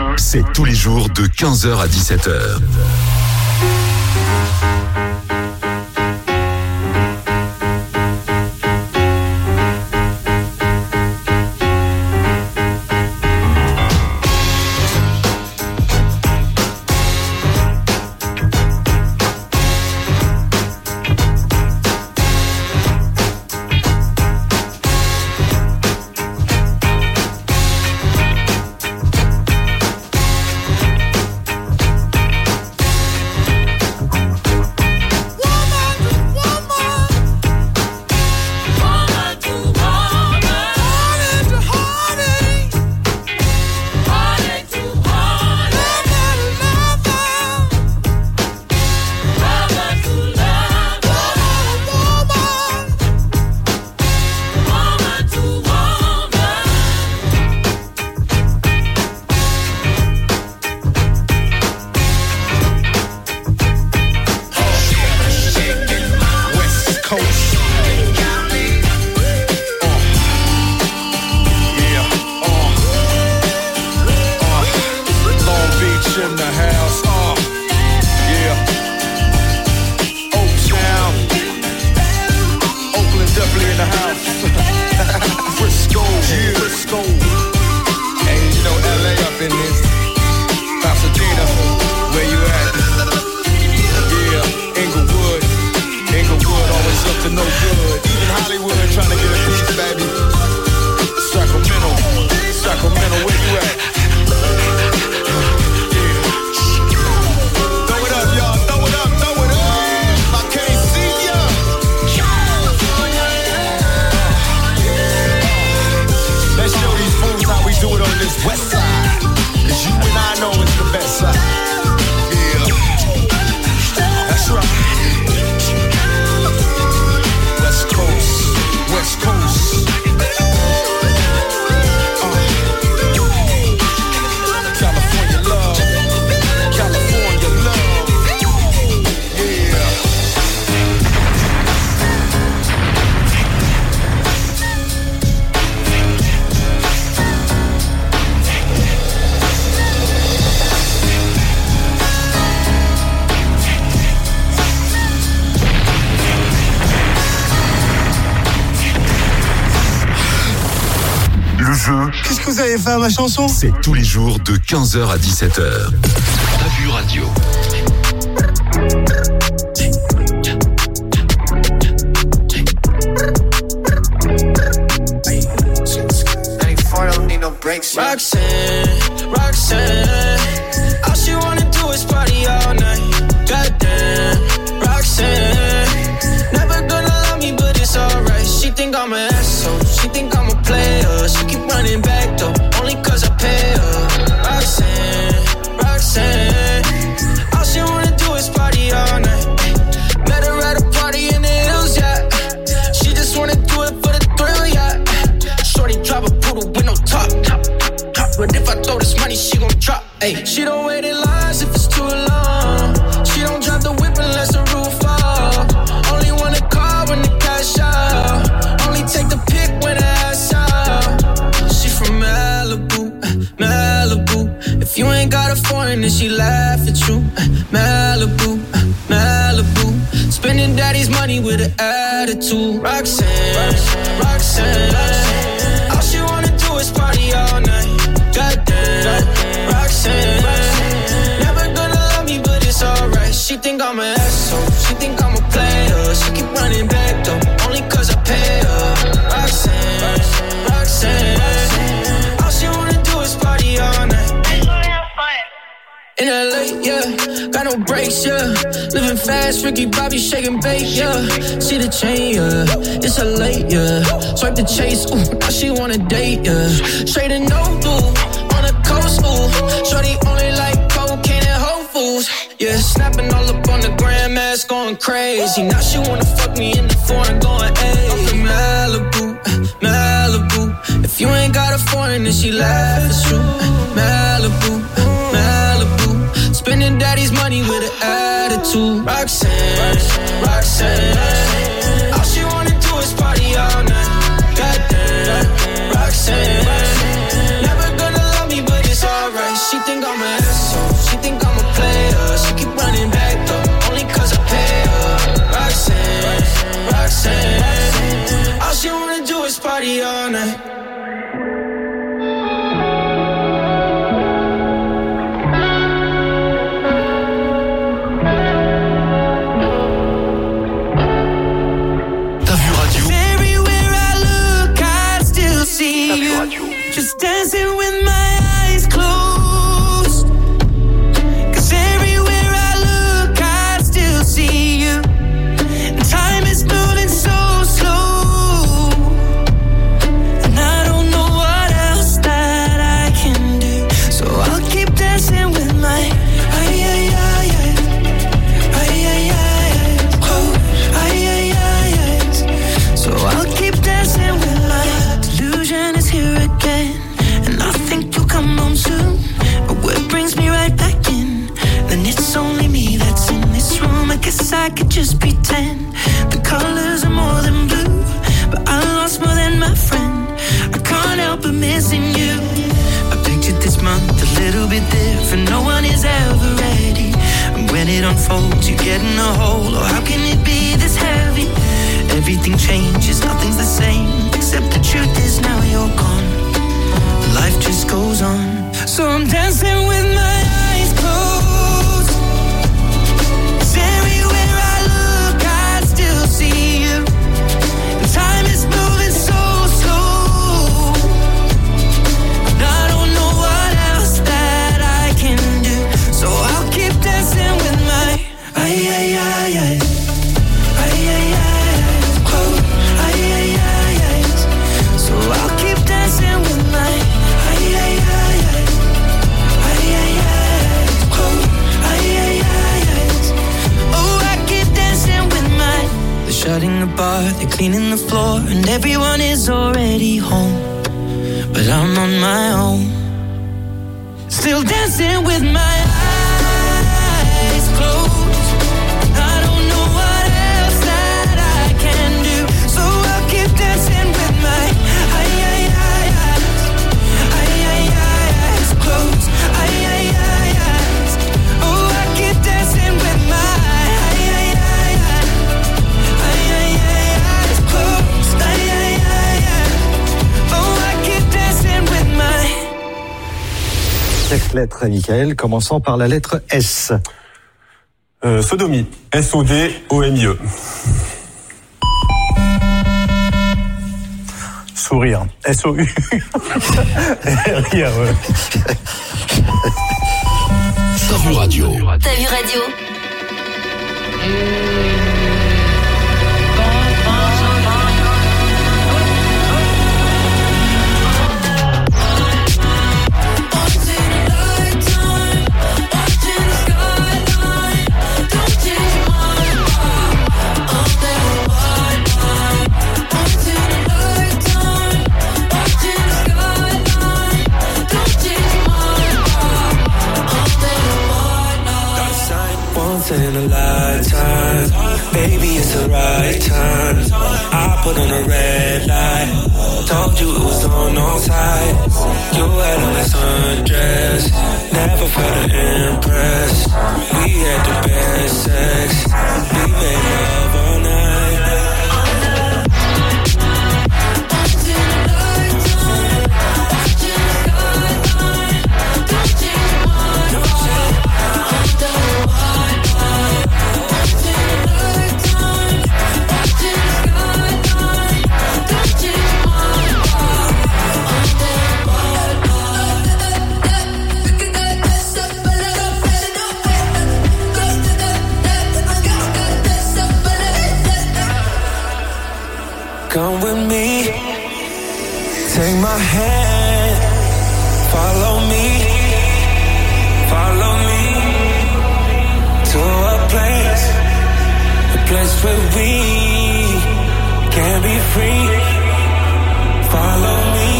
C'est tous les jours de 15h à 17h. Qu'est-ce que vous avez fait à ma chanson? C'est tous les jours de 15h à 17h. Abu Radio. Roxanne, all she wanna do is party all night. Goddamn, Roxanne, never gonna love me, but it's alright. She think I'm an asshole, she think I'm a player. She keep running back though, only cause I pay her. Roxanne, all she wanna do is party all night. Met her at a party in the hills, yeah. She just wanna do it for the thrill, yeah. Shorty drive a poodle with no top. But if I throw this money, she gon' drop. Ay, she don't wait in lines if it's too long. She don't drive the whip unless the roof fall. Only wanna call when the cash out. Only take the pic when the ass out. She from Malibu, Malibu. If you ain't got a foreign, then she laugh at you. Malibu, Malibu. Spending daddy's money with an attitude. Roxanne, all she wanna do is party all night. Goddamn, Roxanne, never gonna love me, but it's alright. She think I'm an asshole, she think I'm a player. She keep running back though, only cause I pay her. Roxanne, all she wanna do is party all night. In LA, yeah, got no brakes, yeah. Living fast, Ricky Bobby shaking bait, yeah. See the chain, yeah, it's a late, yeah. Swipe the chase, ooh, now she wanna date, yeah. Straight and no do, on the coast, ooh. Shorty only like cocaine and Whole Foods, yeah. Snapping all up on the grandmas, going crazy. Now she wanna fuck me in the foreign, going, ayy. I'm from Malibu, Malibu. If you ain't got a foreign, then she laugh at you. Malibu, Malibu. Spending daddy's money with an attitude. Roxanne, all she wanna do is party all night. Goddamn, Roxanne, never gonna love me, but it's alright. She think wish I could just pretend the colors are more than blue, but I lost more than my friend. I can't help but missing you. I pictured this month a little bit different. No one is ever ready, and when it unfolds, you get in a hole. Oh, how can it be this heavy? Everything changes, nothing's the same, except the truth is now you're gone. Life just goes on, so I'm dancing with my eyes closed. 'Cause everywhere I look, I still see you. And time is moving so slow, and I don't know what else that I can do. So I'll keep dancing with my eyes. So I'll keep dancing with my oh, I keep dancing with my. They're shutting the bar, they're cleaning the floor, and everyone is already home, but I'm on my own, still dancing with my eyes closed. I don't know what else that I can do, so I'll keep dancing with my eyes closed. Oh, I keep dancing with my eyes closed. Oh, I keep dancing with my. Cette lettre, Michael, commençant par la lettre S. Sodomie. S-O-D-O-M-I-E. Sourire. S-O-U. Rire, ouais. T'as vu radio. T'as vu radio. In a lifetime, baby, it's the right time. I put on a red light, told you it was on all sides. You had on a sundress, never felt impressed. We had the best sex, we made love all night. Come with me, take my hand, follow me to a place where we can be free. Follow me.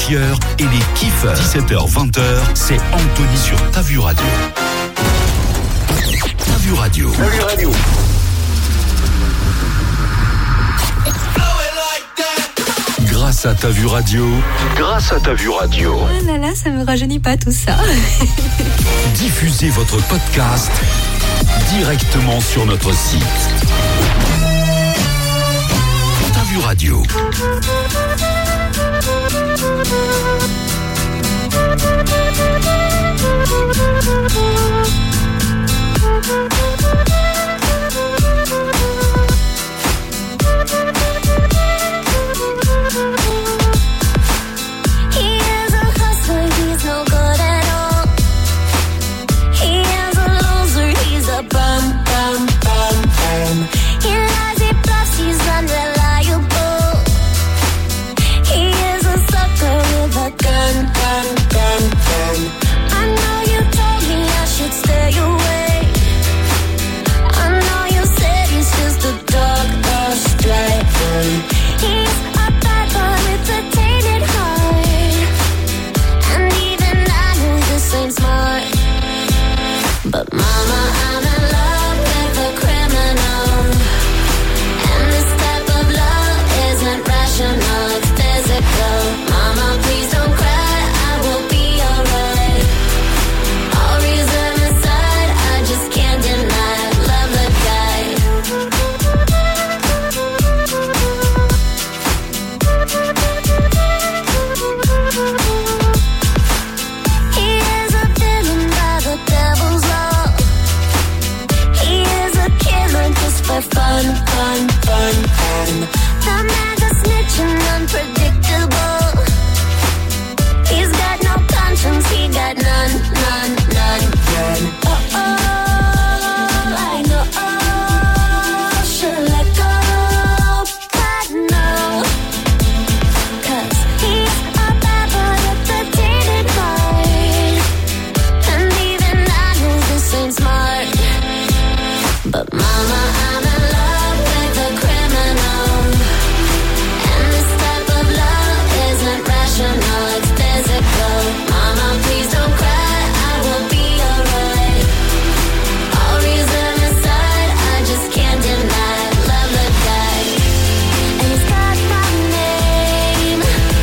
chieurs et les kiffeurs. 17h-20h, c'est Anthony sur Ta Vue Radio. Ta Vue Radio. Ta Vue Radio. Grâce à Ta Vue Radio. Grâce à Ta Vue Radio. Oh là là, ça me rajeunit pas tout ça. Diffusez votre podcast directement sur notre site. Ta Vue Radio. But mama, I'm in love with a criminal, and this type of love isn't rational, it's physical. Mama, please don't cry, I will be alright. All reason aside, I just can't deny, love the guy. He is a villain by the devil's law. He is a killer just for fun, fun, fun, fun. The man's a snitch and unpredictable. He's got no conscience, he got none, none, none, none. I know, should let go, but no. 'Cause he's a bad boy with a tainted heart, and even I know this ain't smart. But mama, I'm in love with a criminal, and this type of love isn't rational, it's physical. Mama, please don't cry, I will be alright. All reason aside, I just can't deny, love the guy. And he's got my name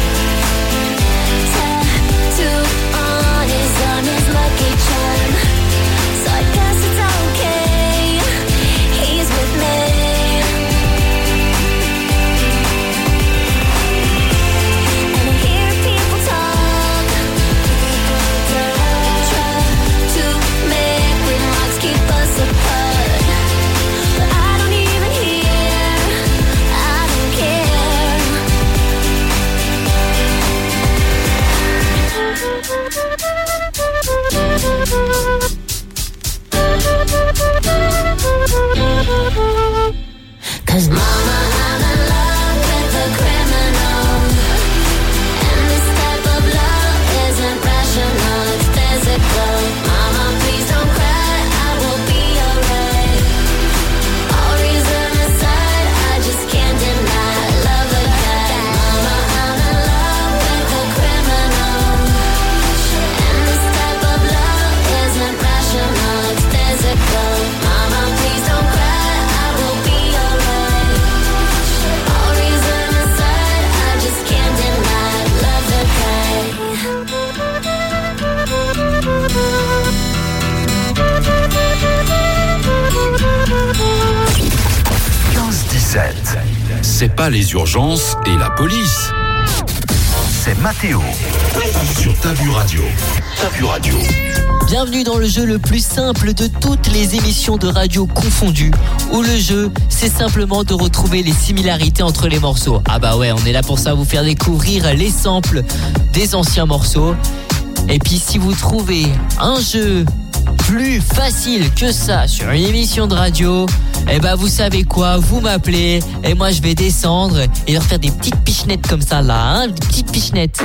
tattooed on his lucky charm. So I guess it's okay, he's with me. And I hear people talk, try to make remarks, keep us apart. But I don't even hear, I don't care. 'Cause mama, I'm in love with a criminal, and this type of love isn't rational, it's physical. Mama, please don't cry, I will be alright. All reason aside, I just can't deny, love the guy. Mama, I'm in love with a criminal, and this type of love isn't rational, it's physical. Mama, please don't cry, I will be alright. All reason aside, I just can't deny, love the guy. 15-17. C'est pas les urgences et la police. C'est Mathéo. Sur Ta Vue Radio. Ta Vue Radio. Bienvenue dans le jeu le plus simple de toutes les émissions de radio confondues, où le jeu, c'est simplement de retrouver les similarités entre les morceaux. Ah bah ouais, on est là pour ça, vous faire découvrir les samples des anciens morceaux. Et puis si vous trouvez un jeu plus facile que ça sur une émission de radio, eh ben vous savez quoi, vous m'appelez et moi je vais descendre et leur faire des petites pichenettes comme ça là, hein, des petites pichenettes.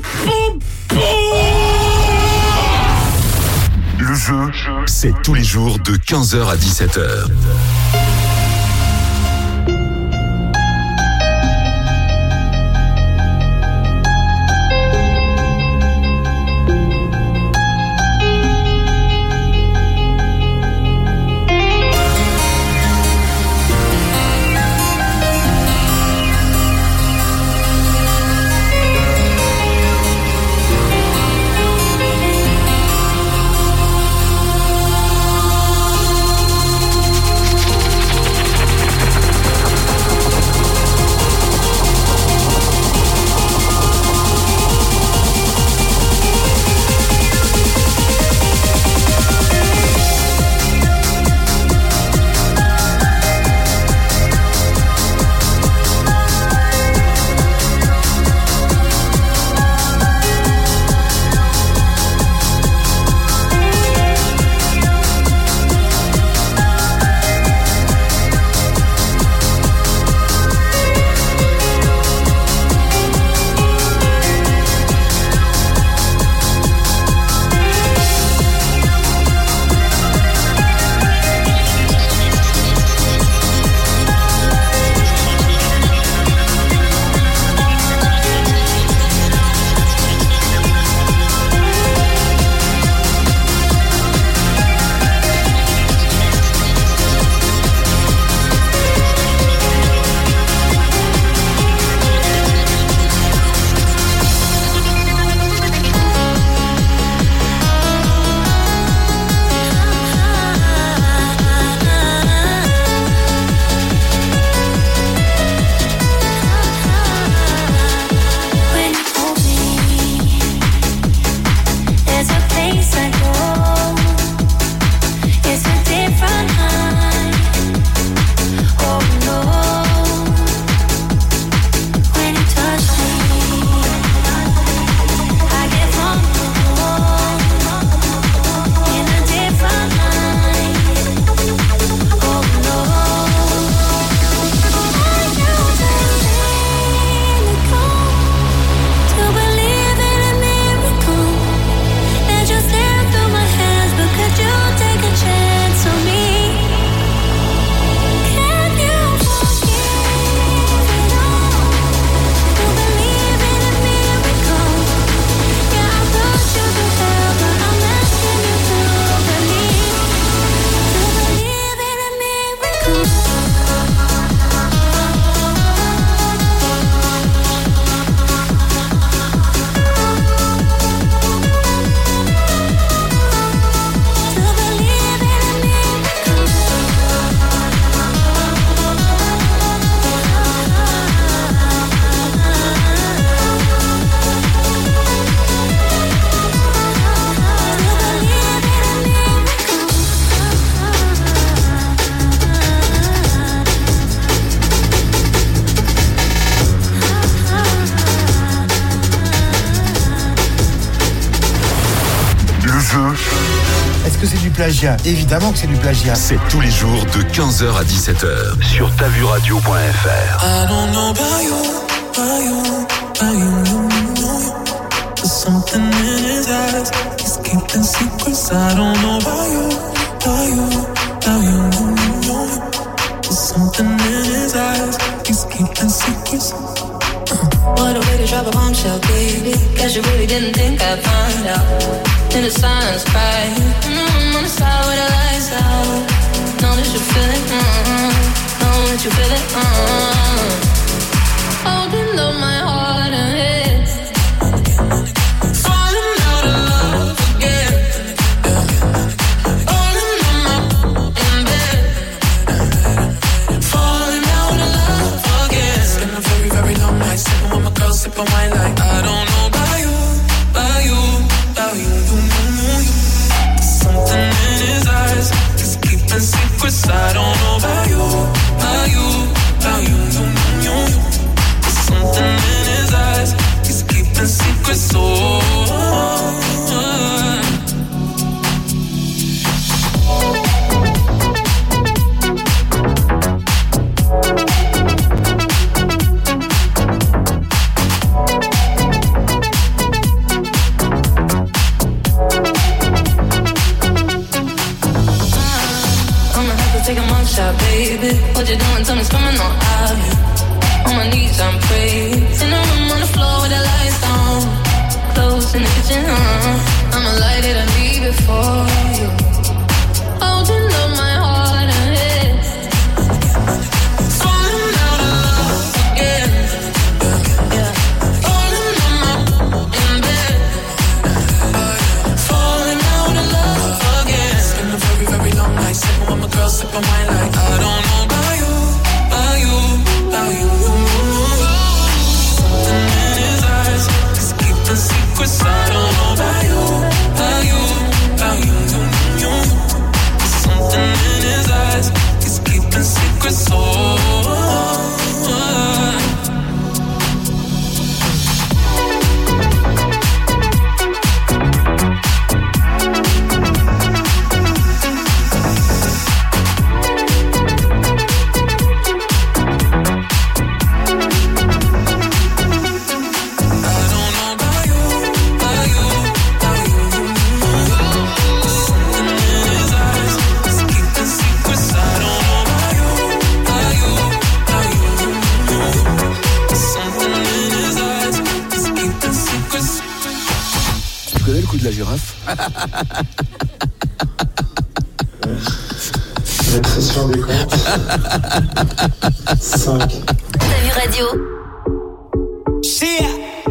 Le jeu, c'est tous les jours de 15h à 17h. que c'est du plagiat. Évidemment que c'est du plagiat. C'est tous les jours de 15h à 17h sur tavuradio.fr. I don't know about you, about you, about you. There's something in his eyes. He's keeping secrets. I don't know about you, about you, about you. There's something in his eyes. He's keeping secrets. What a way to drop a bombshell, baby. Guess you really didn't think I'd find out. In the silence, cry. I'm on the side with the lights out. Know that you feel it, know that you feel it, Holding up my heart and head. Falling out of love again. Falling on my in bed. Falling out of love again. It's been a very, very long night. Sipping with my girl, sipping wine like I don't know about you, about you, about you. There's something in his eyes. He's keeping secrets. I don't know about you, about you, about you. There's something in his eyes. He's keeping secrets. Oh. Take a mug shot, baby. What you doing? Tell me, it's coming on out. On my knees, I'm praying. In the room on the floor with the lights down. Clothes in the kitchen, I'ma light it and leave it for you. Holding up my heart and head. Falling out of love again. Yeah. Falling on my in bed. Falling out of love again. It's been a very, very long night. Sipping with my girl, sipping wine like I don't know about you, about you, about you. Something in his eyes, he's keeping secrets. I don't know about you, about you, about you. Something in his eyes, he's keeping secrets. Oh. La girafe. L'accession des comptes. 5. Tavu Radio. Sia.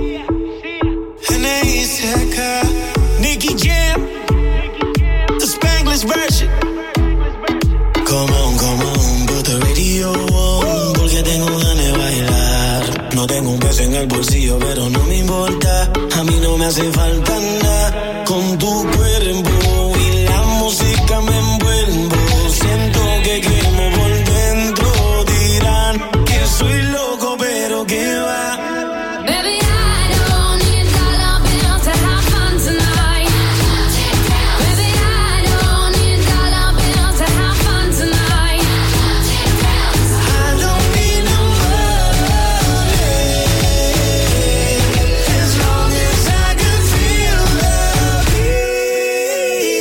Anais Hacker. Nicky Jam. The Spanglish version. Come on, put the radio on. Porque tengo ganas de bailar. No tengo un peso en el bolsillo, pero no me importa. A mí no me hace falta nada. Con tu cuerpo y la música me envuelvo. Siento que quemo por dentro. Dirán que soy loco, pero que va. Baby, I don't need dollar bills to have fun tonight. Baby, I don't need dollar bills to have fun tonight. I don't need no money as long as I can feel the beat.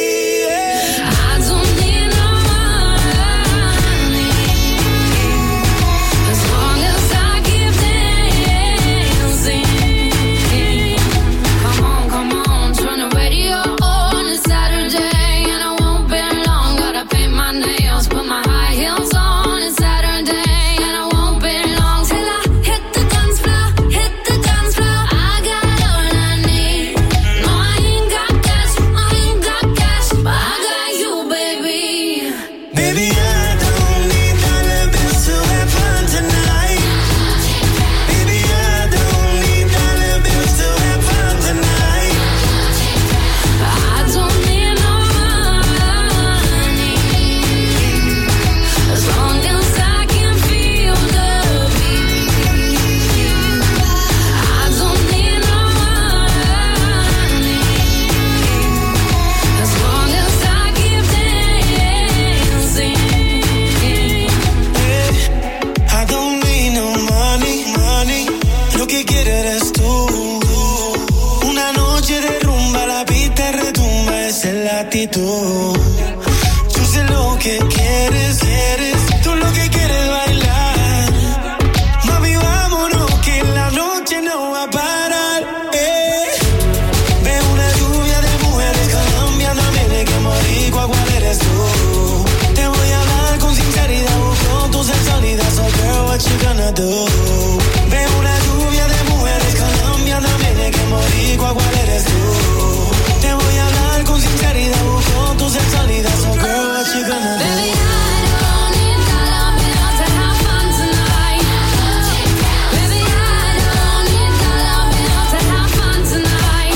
salida, so girl, what you gonna do? Veo una lluvia de mujeres, Colombia también hay que morir, ¿cuál eres tú? Te voy a hablar con sinceridad, busco tu sexualidad, so girl, what you gonna do? Baby, I don't need Colombia to have fun tonight. Baby, I don't need Colombia to have fun tonight.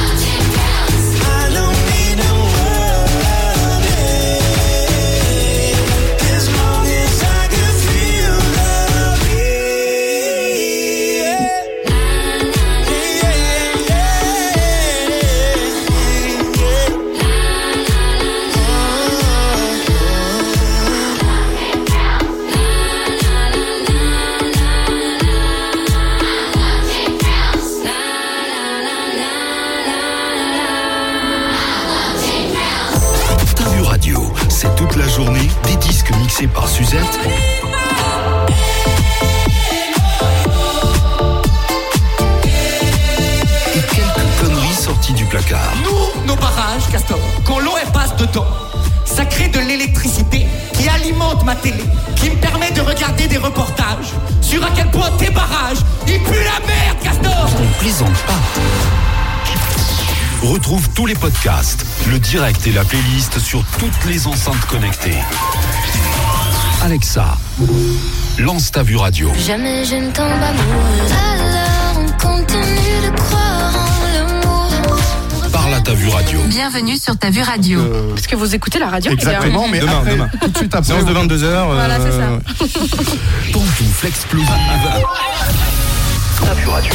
I don't need no worry, as long as I can feel the beat. T'as vu radio, c'est toute la journée des disques mixés par Suzette et quelques conneries sorties du placard. Nous, nos barrages, Castor, quand l'eau elle passe dedans, ça crée de l'électricité qui alimente ma télé, qui me permet de regarder des reportages sur à quel point tes barrages, ils puent la merde, Castor. On plaisante pas. Retrouve tous les podcasts, le direct et la playlist sur toutes les enceintes connectées. Alexa, lance Ta Vue Radio. Jamais je ne tombe amoureuse. Alors on continue de croire en l'amour. Parle à Ta Vue Radio. Bienvenue sur Ta Vue Radio. Parce que vous écoutez la radio. Exactement, mais Demain, après, demain. tout de suite après. Séance de 22h. Voilà, c'est ça. Pantoufle explosive. Ta Vue Radio.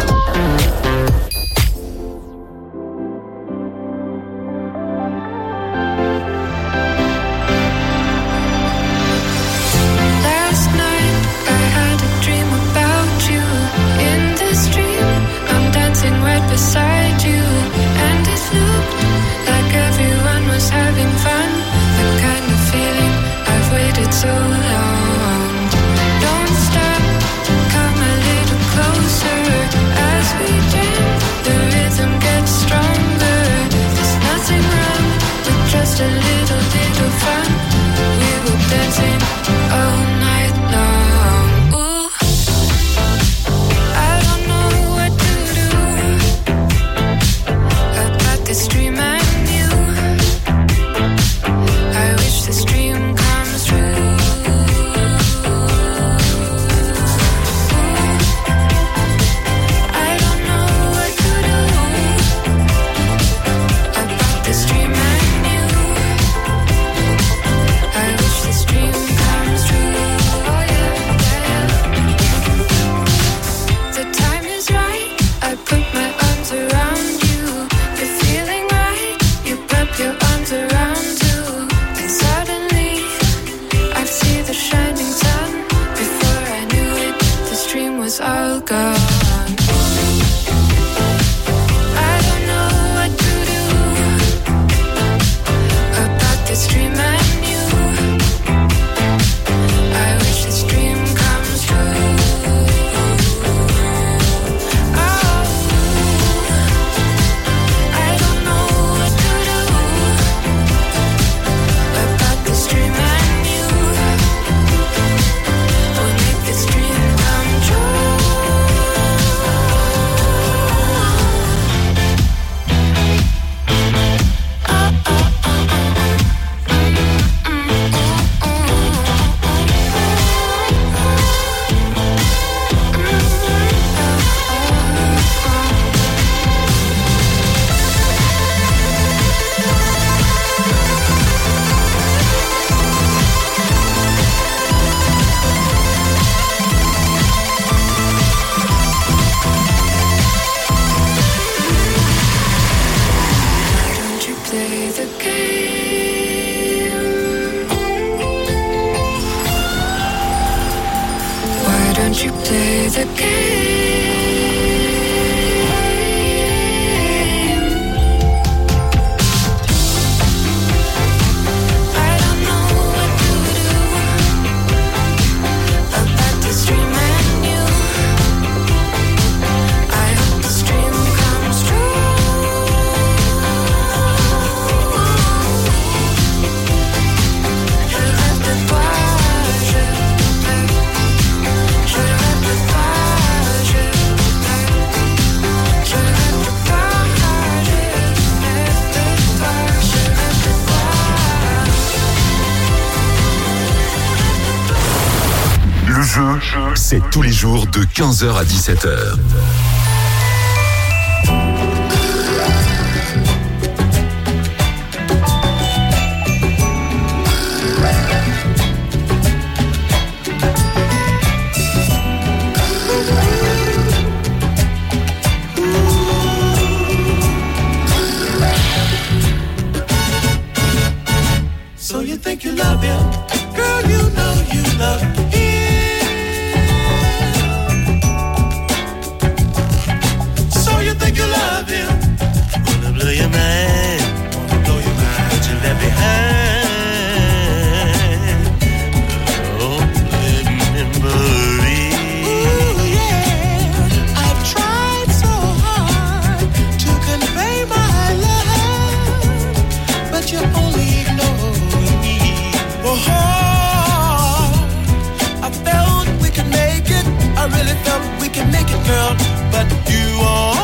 Last night I had a dream about you. In this dream I'm dancing right beside you, and it looked like everyone was having fun. The kind of feeling I've waited so long. Don't stop, come a little closer as we jam. The rhythm gets stronger. There's nothing wrong with just a little fun. We were dancing all night long. Ooh, I don't know what to do about this dream and you. I wish this dream comes true. I don't know what to do about this dream and you. I wish this dream comes true. Oh yeah, yeah. The time is right. I put my arms around you. You're feeling right. You wrap your arms around too. And suddenly I see the shining sun. Before I knew it, this dream was all gone. I don't know what to do about this dream and you. I wish this dream comes true. Oh, I don't know what to do about this dream and you. We'll make this dream come true. Why don't you play the game? Why don't you play the game? I don't know what to do about this dream and you. I hope this dream comes true. Je rêve de toi, je rêve jeu, c'est tous les jours de 15h à 17h. So you think you love him? Girl, you know you love him. So you think you love him? Wanna blow your mind, but you left behind. Oh, memory. Ooh, yeah. I've tried so hard to convey my love, but you only ignore me. Oh, I felt we could make it. I really felt we could make it, girl. But you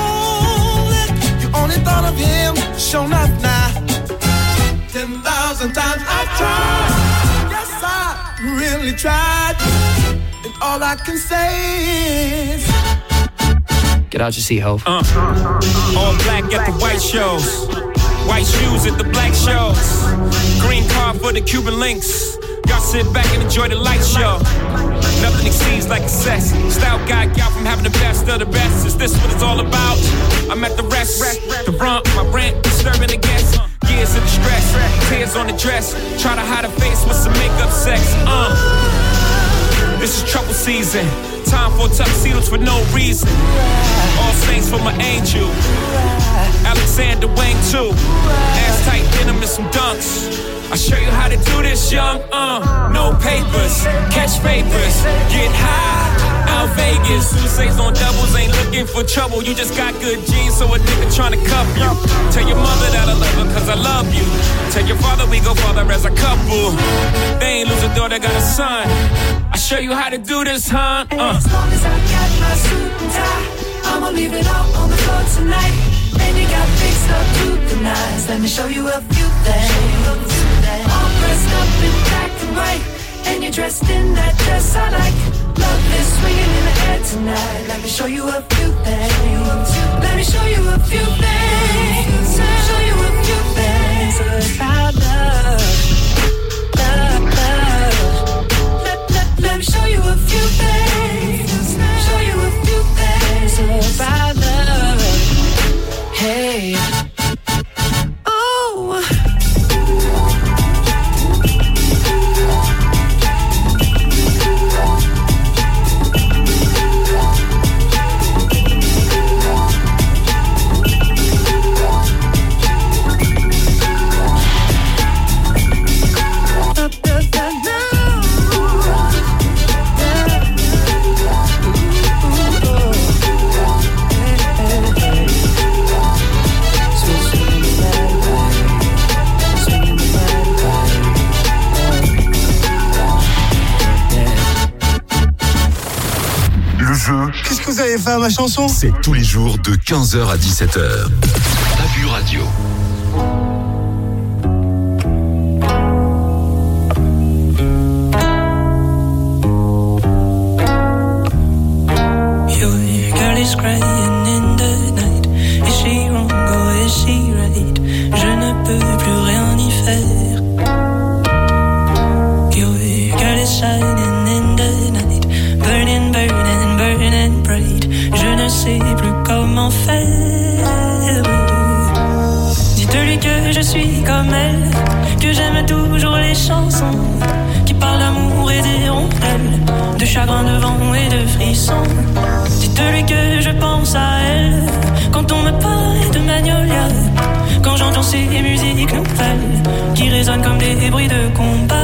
only thought of him. Show enough now. 10,000 times I've tried. Yes, I really tried. And all I can say is, get out your seat, ho. All black at the white shows. White shoes at the black shows. Green car for the Cuban links. Y'all sit back and enjoy the light show. Nothing exceeds like excess. Style guy out from having the best of the best. Is this what it's all about? I'm at the rest. The rump, my rent, disturbing the guests. Years of distress, tears on the dress. Try to hide a face with some makeup sex. This is trouble season. Time for tuxedos for no reason. All saints for my angel. Alexander Wang too. Ass tight denim and some dunks. I'll show you how to do this, young. No papers, catch papers, get high. Out Vegas, Sousa's on doubles, ain't looking for trouble. You just got good genes, so a nigga tryna cuff you. Tell your mother that I love her, cause I love you. Tell your father we go farther as a couple. They ain't lose a daughter, got a son. I'll show you how to do this, huh? As long as I got my suit and tie, I'ma leave it all on the floor tonight. And you got fixed up to the nines. Let me show you a few things. All dressed up in black and white, and you're dressed in that dress I like. Love is swinging in the air tonight. Let me show you a few things. Let me show you a few things. Show you a few things about love. Let me show you a few things. Show you a few things about love. Hey. Oh. Qu'est-ce que vous avez fait à ma chanson? C'est tous les jours de 15h à 17h. Tabu Radio. Your girl is crying in the night. Is she wrong or is she right? Je ne peux plus rien y faire. Your girl is shining in the night. Burning, burning, burning bright. Je ne sais plus comment faire. Dites-lui que je suis comme elle, que j'aime toujours les chansons qui parlent d'amour et des rondelles, de chagrin, de vent et de frissons. Dites-lui que je pense à elle quand on me parle de Magnolia, quand j'entends ces musiques nouvelles qui résonnent comme des bruits de combat.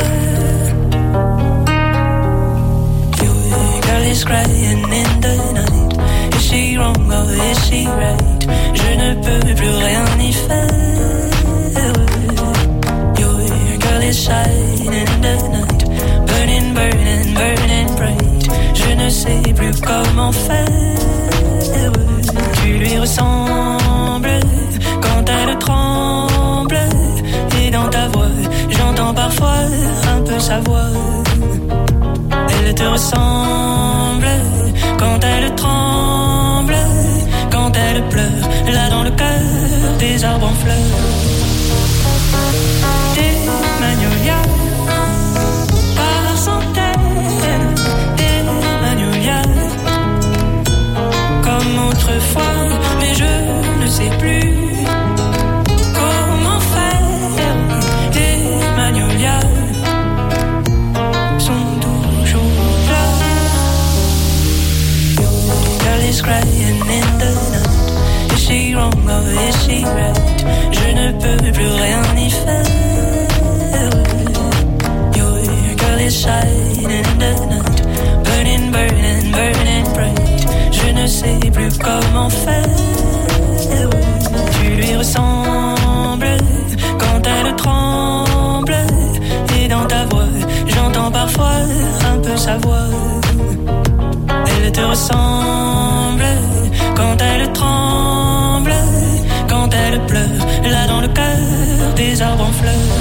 Is crying in the night. Is she wrong or is she right? Je ne peux plus rien y faire. Your girl is shining in the night. Burning, burning, burning bright. Je ne sais plus comment faire. Tu lui ressembles quand elle tremble. Et dans ta voix, j'entends parfois un peu sa voix. Elle te ressemble quand elle tremble, quand elle pleure, là dans le cœur des arbres en fleurs. Des magnolias par centaines, des magnolias comme autrefois, mais je ne sais plus comment faire. Les magnolias sont toujours là. Your girl is crying in the night. Is she wrong or is she right? Je ne peux plus rien y faire. Your girl is shining in the night. Burning, burning, burning bright. Je ne sais plus comment faire. Tu lui ressembles quand elle tremble. Et dans ta voix, j'entends parfois un peu sa voix. Elle te ressemble quand elle tremble, quand elle pleure, là dans le cœur des arbres en fleurs.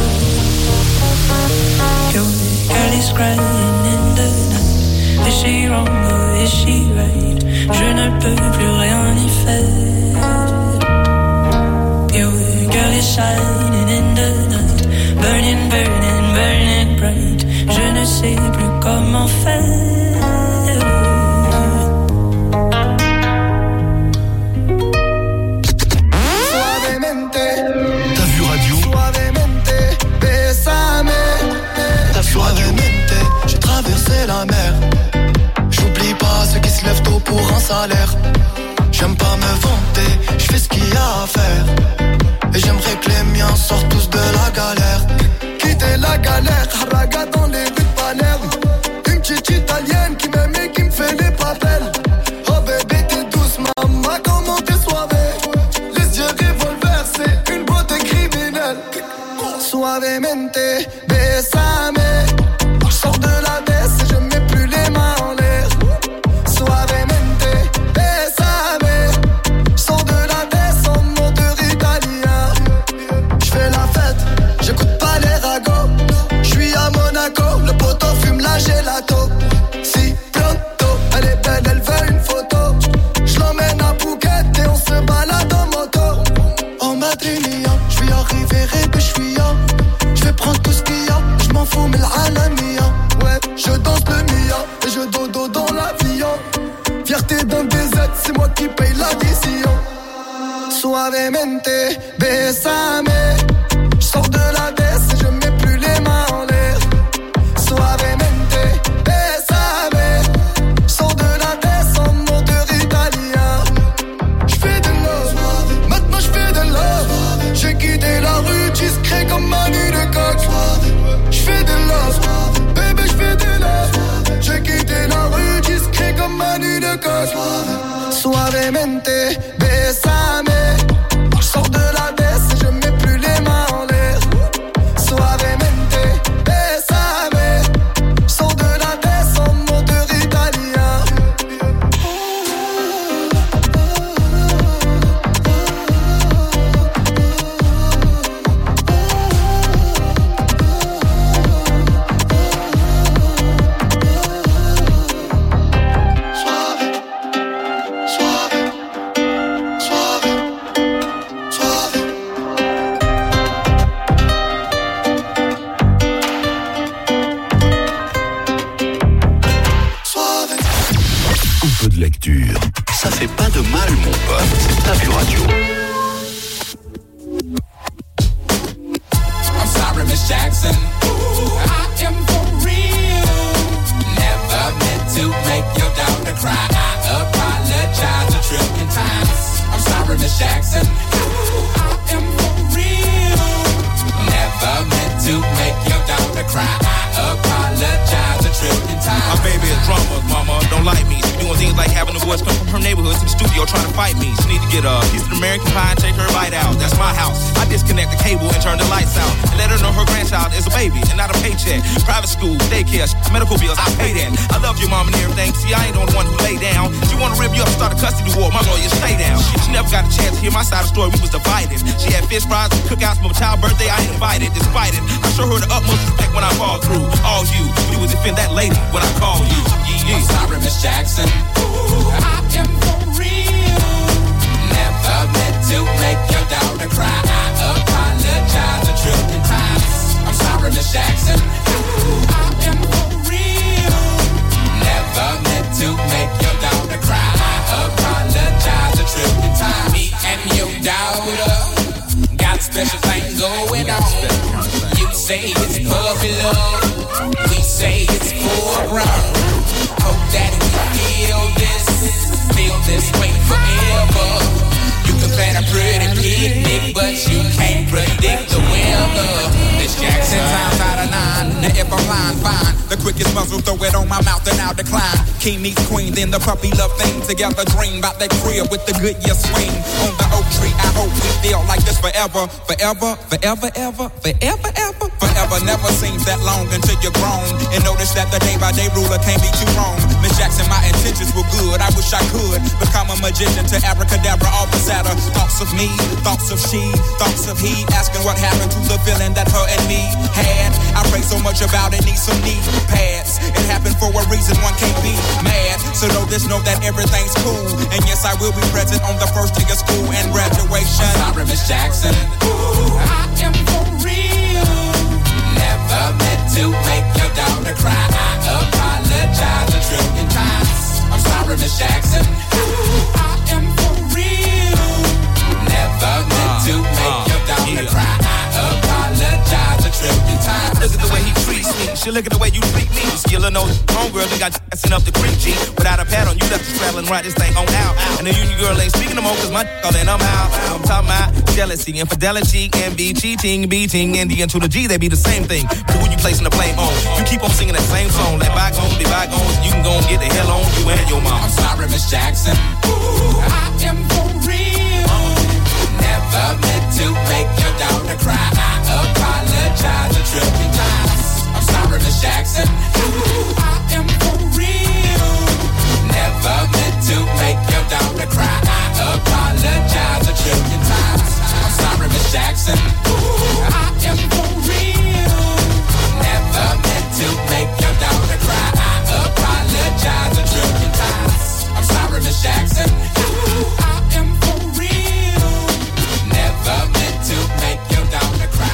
Your girl is crying in the night. Is she wrong or is she right? Je ne peux plus rien y faire. Your girl is shining in the night. Burning, burning, burning bright. Je ne sais plus comment faire. La mer. J'oublie pas ceux qui se lèvent tôt pour un salaire. J'aime pas me vanter, je fais ce qu'il y a à faire. Et j'aimerais que les miens sortent tous de la galère. Quitter la galère, haraga dans les rues de Palerme. Une petite italienne qui m'aime et qui me fait les papels. Oh bébé t'es douce maman, comment t'es soivée. Les yeux revolver, c'est une beauté criminelle. Suavemente, besame. Sors de la baisse et je mets plus les mains en l'air. Suavemente, besame. Sors de la baisse en moteur italien. J'fais la fête, j'écoute pas les ragots. J'suis à Monaco, le poteau fume la gelato. Si pronto, elle est belle, elle veut une photo. J'l'emmène à Phuket et on se balade en moto. En Madrinia, j'vais arriver rébé, j'suis ya. J'vais prendre tout ce qu'il y a, j'm'en fous mais l'Alamia. Ouais, je danse le Mia et je dodo dans l'avion. Fierté d'un DZ, c'est moi qui paye l'addition. Suavemente, besame. J'sors de la baisse et je mets plus les mains en l'air. Suavemente, besame. J'sors de la baisse en moteur italien. J'fais de love, maintenant j'fais de love. J'ai quitté la rue discret comme Manu de Coq. J'fais de love. J'ai quitté la rue discret comme Manu de Coq. Suavemente, besame. J'sors de la baisse et je mets plus les mains en l'air. Suavemente, besame. J'sors de la baisse en moteur italien. Ça fait pas de mal, mon pote. T'as vu radio. I'm sorry, Miss Jackson. Ooh, I am for real. Never meant to make your daughter cry. I apologize a trillion times. I'm sorry, Miss Jackson. Ooh, I am for real. Never meant to make your daughter cry. I apologize a trillion times. My baby is drama, mama, don't like me. She doing things like having the boys come from her neighborhood to the studio trying to fight me. She need to get a piece of American pie and take her bite out. That's my house. I disconnect the cable and turn the lights out. And let her know her grandchild is a baby and not a paycheck. Private school, daycare, medical bills, I pay that. I love your mom and everything. See, I ain't the one who lay down. She wanna rip you up, start a custody war. My lawyer, stay down. She never got a chance to hear my side of the story. We was divided. She had fish fries and cookouts for my child's birthday. I ain't invited, despite it. I show her the utmost respect when I fall through. All you would defend that lady when I call you. I'm sorry, Miss Jackson. Ooh, I am for real. Never meant to make your daughter cry. I apologize a trillion times. I'm sorry, Miss Jackson. Ooh, I am for real. Never meant to make your daughter cry. I apologize a trillion times. Me and your daughter got special things going on. You say it's puppy love. We say it's foreground. Hope that we feel this way forever. You can plan a pretty picnic, but you can't predict the weather. Miss Jackson, times out of 9. Now if I'm lying, fine. The quickest muzzle, throw it on my mouth and I'll decline. King meets queen, then the puppy love thing. Together dream about that crib with the good year swing. On the oak tree, I hope we feel like this forever. Forever, forever, ever, forever, ever. Forever never seems that long until you're grown. And notice that the day by day ruler can't be too wrong. Miss Jackson, my intentions were good. I wish I could become a magician to abracadabra, all the sadder. Thoughts of me, thoughts of she, thoughts of he. Asking what happened to the feeling that her and me had. I pray so much about it, need some knee pads. It happened for a reason, one can't be mad. So know this, know that everything's cool. And yes, I will be present on the first day of school and graduation. I'm sorry, Miss Jackson. Ooh, I am for real. Never meant to make your daughter cry. I apologize a trillion times. I'm sorry, Miss Jackson. Ooh, I am for real. Never meant to make your daughter cry. I apologize a trillion times. Look at the way he treats me. She look at the way you treat me. Skillin' no homegirl, they got sent up the creek, G. Without a pad on, you left the straddling right this thing on out. And the union girl ain't speaking no more, cause my all in, I'm out. I'm talking about jealousy, infidelity, envy, cheating, beating, and the N to the G, they be the same thing. But who you placing the blame on? You keep on singing that same song. Let bygones be bygones, you can go and get the hell on you and your mom. I'm sorry, Miss Jackson. Ooh, I am for real. Never meant to make your daughter cry. I apologize a trillion times. I'm sorry, Miss Jackson. Ooh, I am for real. Never meant to make your daughter cry. I apologize a trillion times. I'm sorry, Miss Jackson. Ooh, I am for real. Never meant to make your daughter cry. I apologize a trillion times. I'm sorry, Miss Jackson. Ooh, I am for real. Never meant to make your daughter cry.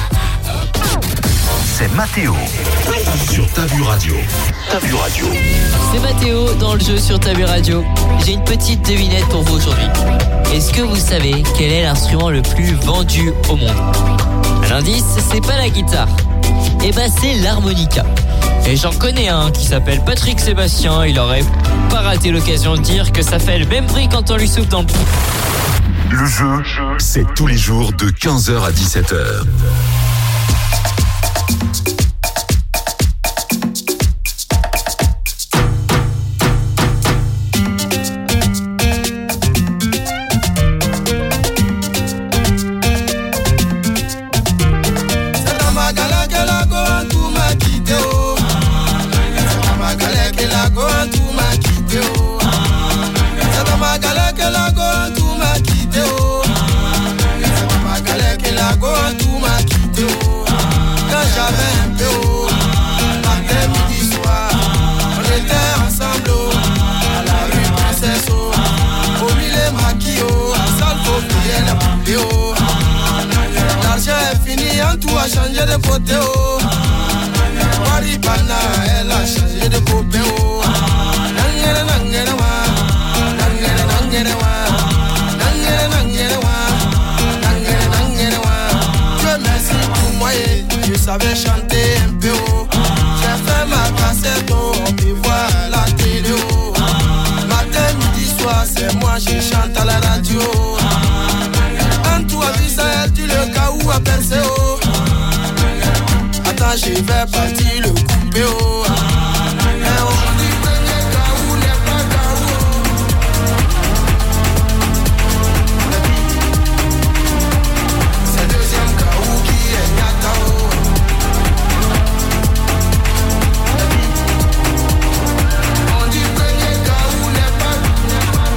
C'est Mathéo sur Tabu Radio. Tabu Radio. C'est Mathéo dans le jeu sur Tabu Radio. J'ai une petite devinette pour vous aujourd'hui. Est-ce que vous savez quel est l'instrument le plus vendu au monde? L'indice, c'est pas la guitare. Eh ben c'est l'harmonica. Et j'en connais un qui s'appelle Patrick Sébastien. Il aurait pas raté l'occasion de dire que ça fait le même bruit quand on lui souffle dans le pouls. Le jeu, c'est tous les jours de 15h à 17h. Changer de côté, oh. Maribana, elle a changé de copain, oh. Nangere, nangere, wa. Nangere, nangere, wa. Nangere, nangere, wa. Nangere, nangere, wa. Dieu merci pour moi, je savais chanter un peu, oh. J'ai fait ma cassette, oh. On peut voir la télé, oh. Matin, midi, soir, c'est moi, je chante à la radio. En tout à tu le cas où à percer, oh. Attends, je vais partir le couper, oh. On dit que les Kaou n'est pas Kaou. C'est deuxième Kaou qui est Nyatao. On dit que les Kaou n'est pas Kaou.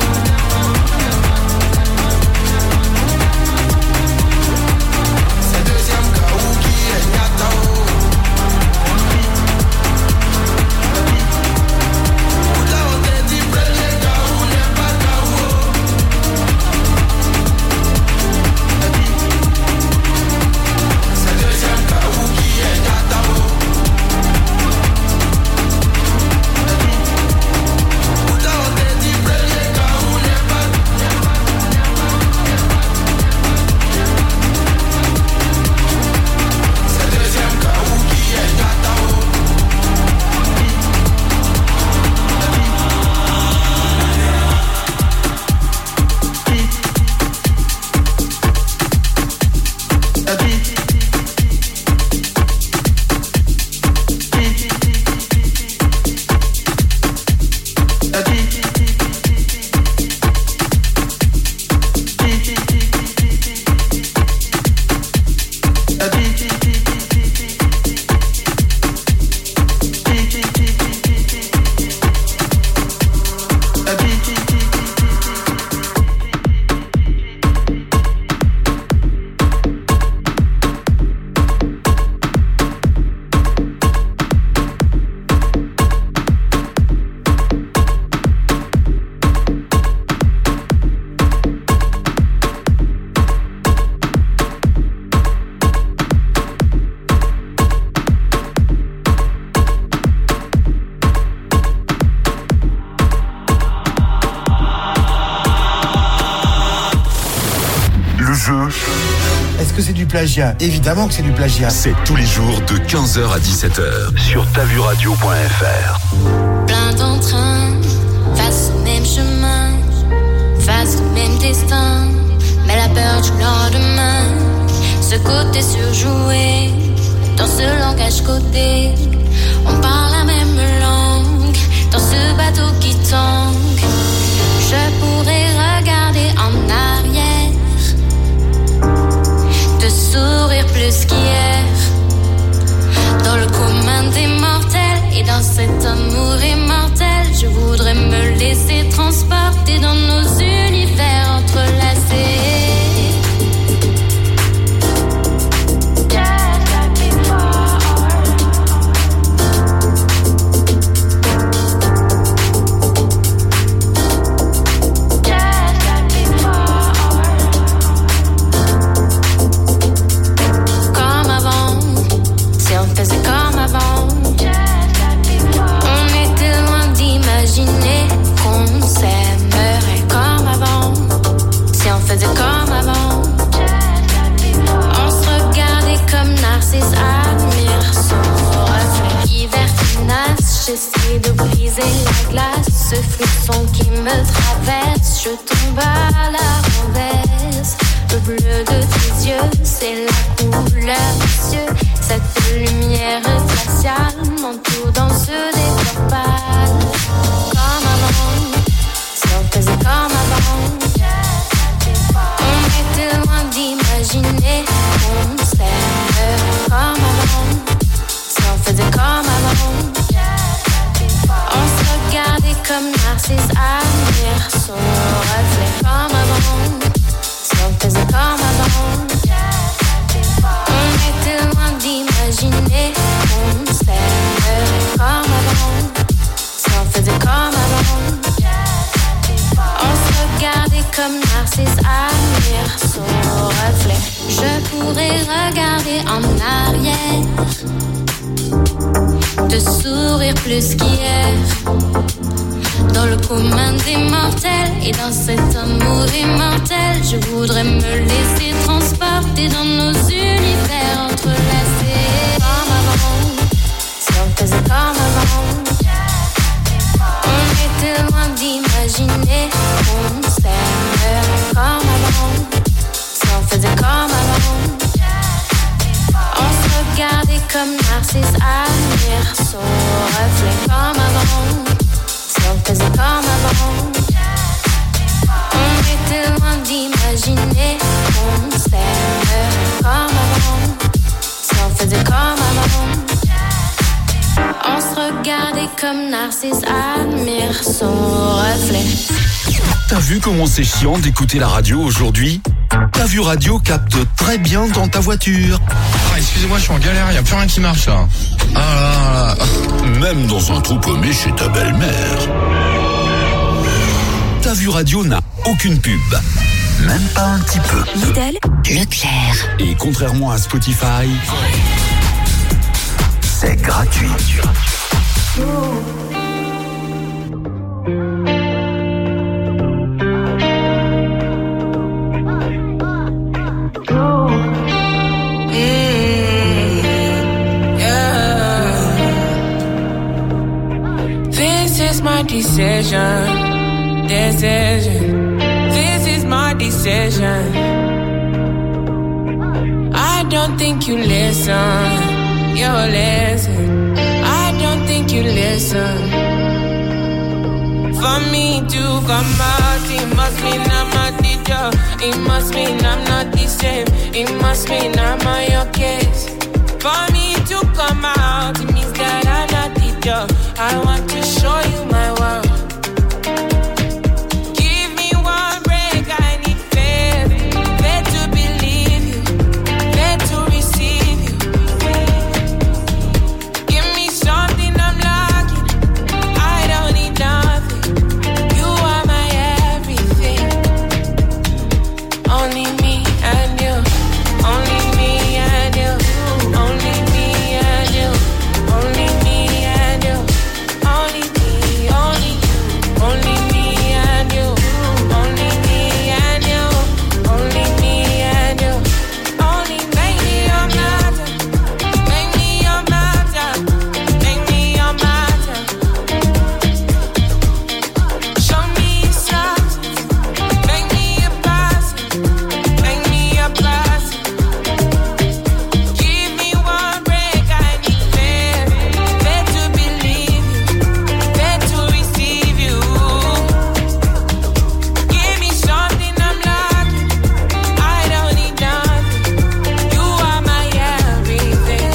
Est-ce que c'est du plagiat? Évidemment que c'est du plagiat. C'est tous les jours de 15h à 17h sur tavuradio.fr. Plein d'entrain, face au même chemin, face au même destin. Mais la peur du lendemain, ce côté surjoué, dans ce langage codé, on parle la même langue, dans ce bateau qui tangue. Je pourrais regarder en arrière, te sourire plus qu'hier, dans le commun des mortels et dans cet amour immortel. Je voudrais me laisser transporter dans nos univers entrelacés. Comme avant, on se regardait comme Narcisse admire son reflet qui vertinace. J'essaie de briser la glace, ce frisson qui me traverse. Je tombe à la renverse. Le bleu de tes yeux, c'est la couleur des cieux. Cette lumière glaciale m'entoure dans ce décor pâle. Comme avant, si on faisait comme avant. On était loin d'imaginer qu'on s'aimerait comme avant. Si on faisait comme avant, on se regardait comme Narcisse admire son reflet comme avant. Si on faisait comme avant, on était loin d'imaginer qu'on s'aimerait comme avant. Si on faisait comme avant, on se regardait comme Narcisse admire son reflet. Je pourrais regarder en arrière, te sourire plus qu'hier, dans le commun des mortels et dans cet amour immortel. Je voudrais me laisser transporter dans nos univers entrelacés. Comme avant, si on faisait comme avant, on était loin d'imaginer qu'on s'aimerait comme avant. Si on faisait comme avant, on se regardait comme Narcisse admire son reflet comme avant. Si on faisait comme avant, on était loin d'imaginer qu'on s'aimerait comme avant. Si on faisait comme avant, on se regardait comme Narcisse admire son reflet. T'as vu comment c'est chiant d'écouter la radio aujourd'hui? Ta Vue Radio capte très bien dans ta voiture. Ah, excusez-moi, je suis en galère, y a plus rien qui marche là. Ah là là. Même dans un trou paumé chez ta belle-mère. Ta Vue Radio n'a aucune pub. Même pas un petit peu. Lidl, Leclerc. Et contrairement à Spotify, c'est gratuit. Decision. This is my decision. I don't think you listen. You listen. I don't think you listen. For me to come out, it must mean I'm a teacher. It must mean I'm not the same. It must mean I'm on your case. For me to come out, it means that I'm not teacher. I want to show you my world. Give me one break, I need faith. Faith to believe you, faith to receive you. Give me something I'm lacking, I don't need nothing. You are my everything. Only me and you, only me and you, only me and you, only me and you, only me, only you, only me and you, only me and you, only me and you, only make me your matter, make me your matter, make me your matter. Show me something, make me a person, make me a person. Give me one break, I need faith, faith to believe you, faith to receive you. Give me something I'm lacking, I don't need nothing. You are my everything.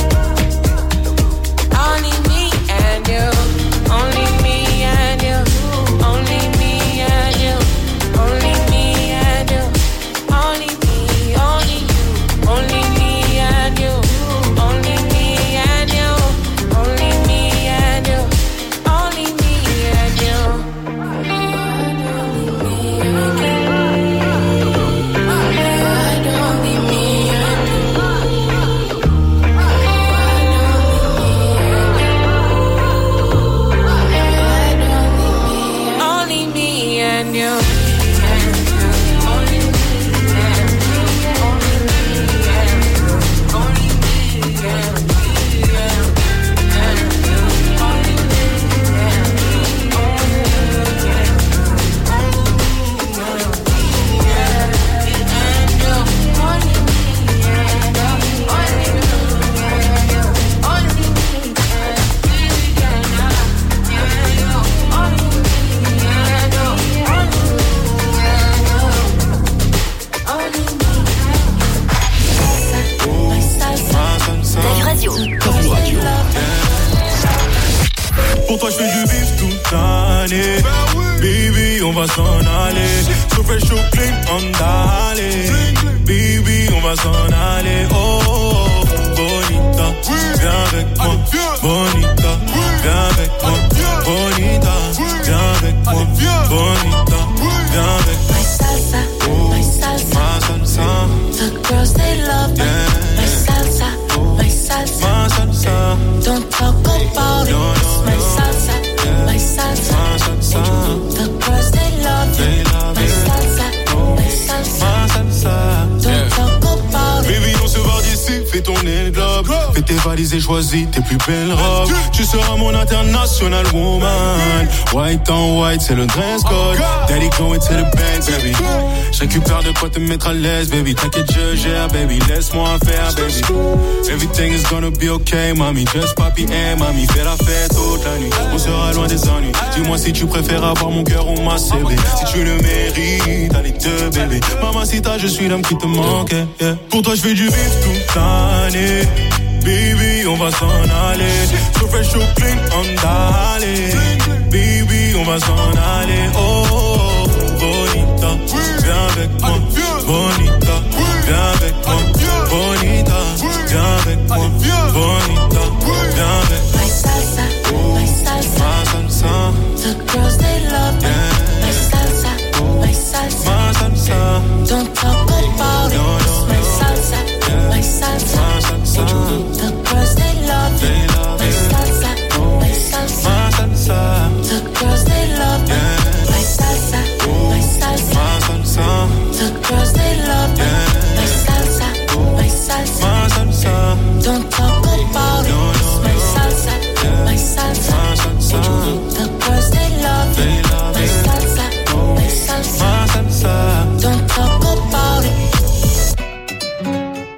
Only me and you, only me and you, only me and you, only me and you, only me, only you, only me and you, only me and you, only me and you, only me and you. Only me and you. Tavu Radio. Pour toi je fais du bif toute l'année. Baby on va s'en aller. So fresh so clean on d'aller. Baby on va s'en aller. Oh, oh, oh. Bonita, viens avec moi. Bonita, viens avec moi. Bonita, viens avec moi. Bonita, viens avec moi. My salsa, my salsa, my salsa. The girls they love me. My salsa, my salsa, my salsa. Don't talk about it. It's my salsa, my salsa, my salsa. The girls they love me. My salsa, my salsa, my salsa. Don't talk about it. Baby on se barre d'ici, fais tourner le globe. Fais tes valises et choisis tes plus belles robes. Tu seras mon international woman. White on white, c'est le dress code. Daddy going to the bank, baby. Je récupère de quoi te mettre à l'aise, baby. T'inquiète, je gère, baby. Laisse-moi faire, baby. Everything is gonna be okay, mami. Just papi et mami. Fais la fête toute la nuit. On sera loin des ennuis. Dis-moi si tu préfères avoir mon cœur ou ma CB. Si tu le mérites, allez deux, bébé. Mamacita, je suis l'homme qui te manque. Yeah. Pour toi, je fais du bif toute l'année. Baby, on va s'en aller. So fresh, so clean, on d'aller. Baby, on va s'en aller. Oh, oh, oh. Bonita, viens avec moi. Bonita, viens avec moi. Bonita, viens avec moi. Bonita, viens avec moi. My salsa, my salsa, my salsa. The girls they love me. My salsa, my salsa, my salsa. Don't talk about it. It's my salsa, my salsa, my salsa. The girls they love me. My salsa, my salsa, my salsa. The girls they love me. My salsa, my salsa, my salsa. The girls they love me. My salsa, my salsa, my salsa. Don't talk about it. It's my salsa, my salsa, my salsa. The girls they love me. My salsa, my salsa, my salsa. Don't talk about it.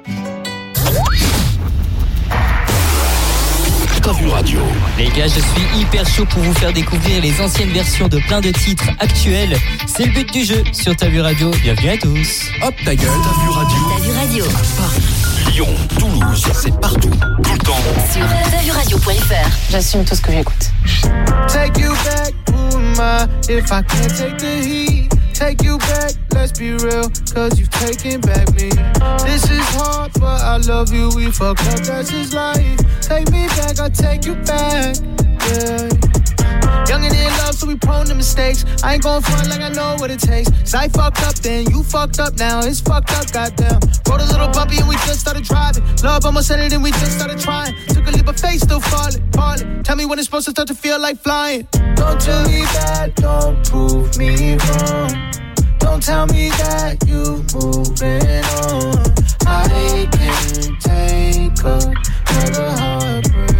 Tavu Radio. Les gars, je suis hyper chaud pour vous faire découvrir les anciennes versions de plein de titres actuels. C'est le but du jeu sur Ta Vue Radio. Bienvenue à tous. Hop ta gueule, Ta Vue Radio. Ta Vue Radio. Lyon, Toulouse, c'est partout, tout le temps. Sur tavuradio.fr. J'assume tout ce que j'écoute. Take you back, who am I if I can't take the heat? Take you back, let's be real, cause you've taken back me. This is hard, but I love you, we fucked up, that's his life. Take me back, I'll take you back, yeah. Young and in love, so we prone to mistakes. I ain't gon' front like I know what it takes. Cause I fucked up then, you fucked up now. It's fucked up, goddamn. Rode a little bumpy and we just started driving. Love almost said it and we just started trying. Took a leap of faith, still falling. Tell me when it's supposed to start to feel like flying. Don't tell me that, don't prove me wrong. Don't tell me that you moving on. I can't take another heartbreak.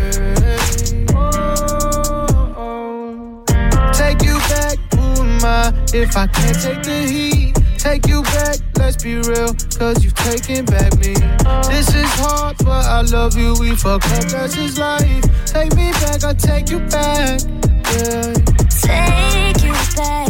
Take you back, who am I if I can't take the heat? Take you back, let's be real, cause you've taken back me. This is hard, but I love you, we fucked up, that's his life. Take me back, I'll take you back, yeah. Take you back.